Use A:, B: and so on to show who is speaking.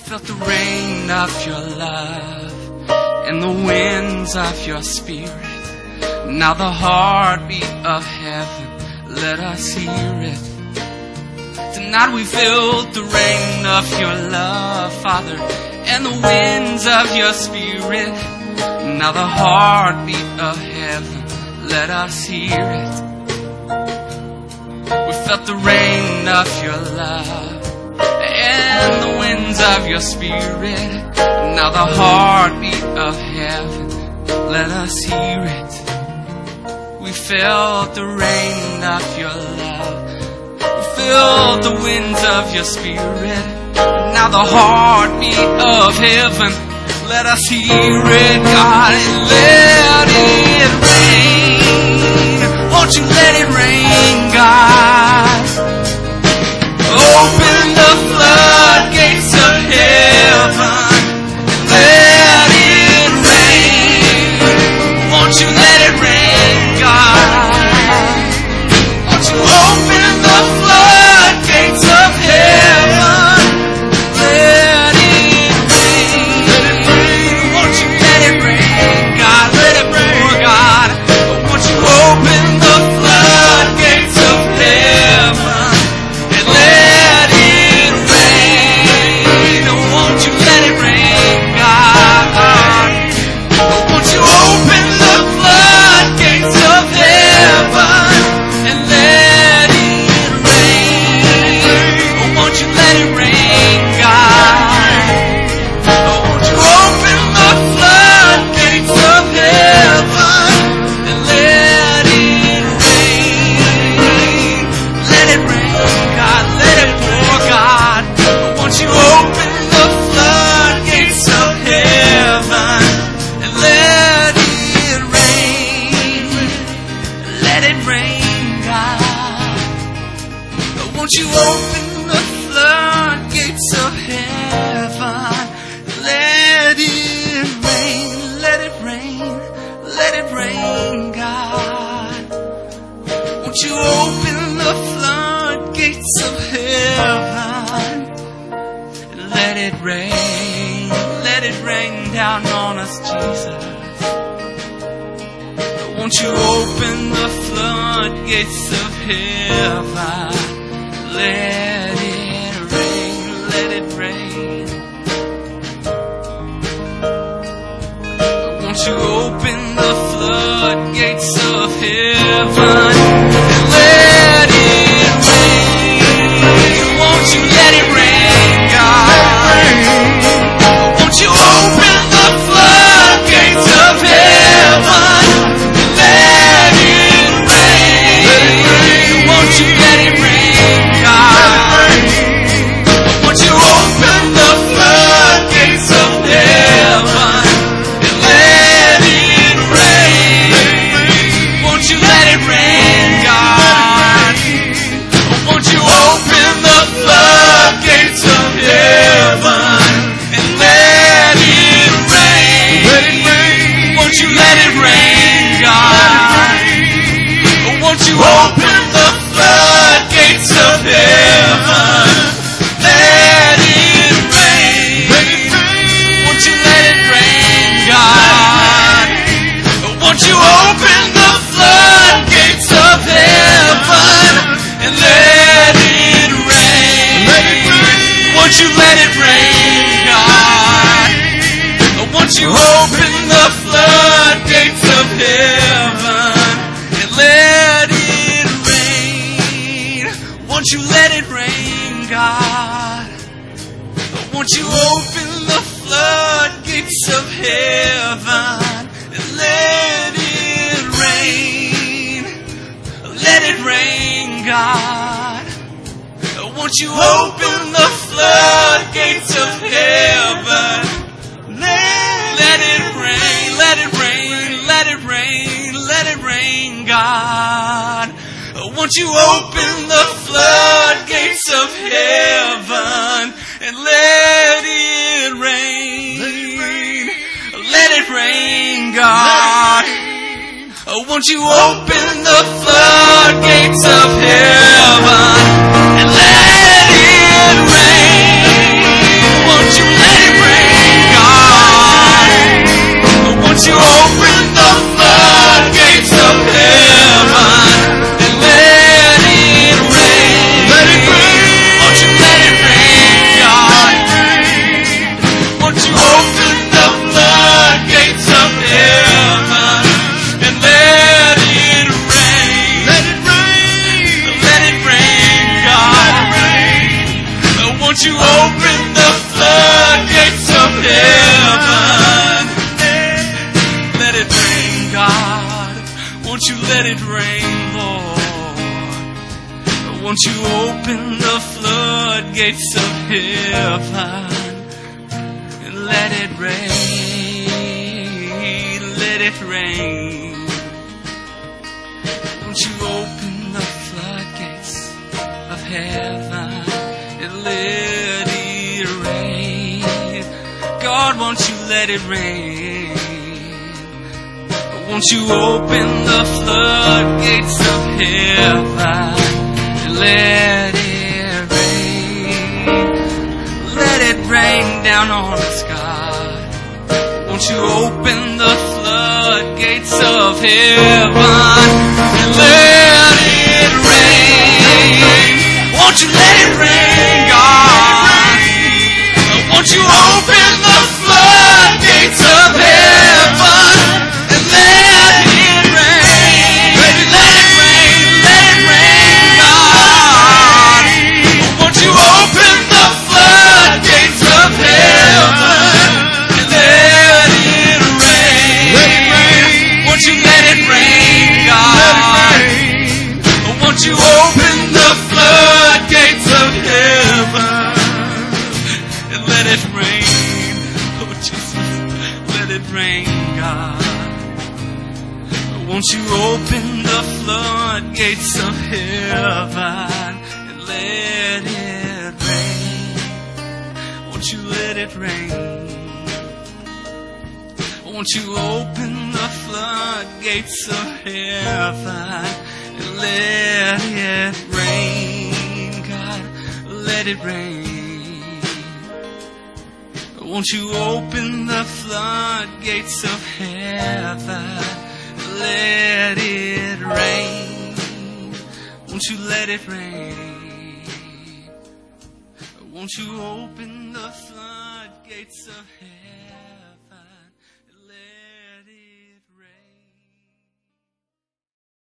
A: felt the rain of your love and the winds of your spirit. Now the heartbeat of heaven, let us hear it. Tonight we felt the rain of your love, Father, and the winds of your spirit. Now the heartbeat of heaven, let us hear it. We felt the rain of your love and the winds of your spirit. Now the heartbeat of heaven, let us hear it. We felt the rain of your love, we felt the winds of your spirit. Now the heartbeat of heaven, let us hear it. God, let it rain. Won't you let it rain, God? Open the floodgates of heaven. Let it rain. Won't you let it rain, God? Won't you open the floodgates of heaven? Let it rain. Won't you let it rain, God? Let it rain, God. Won't you open the floodgates of heaven and let it rain? Won't you let it rain, God? Won't you open the floodgates of heaven and let it rain? Won't you let it rain, God? Won't you open the floodgates of heaven and let it rain? Let it rain, God, let it pour, God. Won't you open the floodgates of heaven and let it rain? Let it rain, God. Won't you open the floodgates of heaven? Let it rain, let it rain, let it rain, God. Won't you open the floodgates of heaven? Let it rain down on us, Jesus. Won't you open the floodgates of heaven? Let it rain, let it rain. Won't you open the floodgates of heaven? Let it rain. Won't you let it rain, God? Won't you open the floodgates of heaven? Let it rain. Won't you let it rain, God? Won't you open the floodgates of heaven and let it rain? Won't you let it rain, God? Won't you open the floodgates of heaven and let it rain? Won't you let it rain, God? Won't you open the floodgates of heaven? Let it rain. Won't you let it rain, God? Won't you open the floodgates of heaven and let it rain? Won't you let it rain, God? Won't you open the floodgates of heaven and let it rain? Won't you let it rain, God? Won't you open the floodgates of heaven and let it rain? Let it rain, God. Won't you open the floodgates of heaven? Let it rain, let it rain, let it rain, let it rain, God. Won't you open the floodgates of heaven and let it rain? Let it rain, God. Won't you open the floodgates of heaven and let it rain? Won't you let it rain, Lord. Won't you open the floodgates of heaven and let it rain, let it rain. Won't you open the floodgates of heaven and let it rain? God, won't you let it rain? Won't you open the floodgates of heaven and let it rain? Let it rain down on us, God. Won't you open the floodgates of heaven and let it rain? Won't you let it rain, God? Won't you open the floodgates of heaven and let it rain? Baby, let it rain, God. Won't you open the floodgates of heaven and let it rain? Won't you let it rain, God? Won't you open the floodgates of heaven and let it rain? Oh, Jesus, let it rain, God. Won't you open the floodgates of heaven and let it rain? Won't you let it rain? Won't you open the floodgates of heaven and let it rain, God? Let it rain. Won't you open the floodgates of heaven? Let it rain. Won't you let it rain? Won't you open the floodgates of heaven?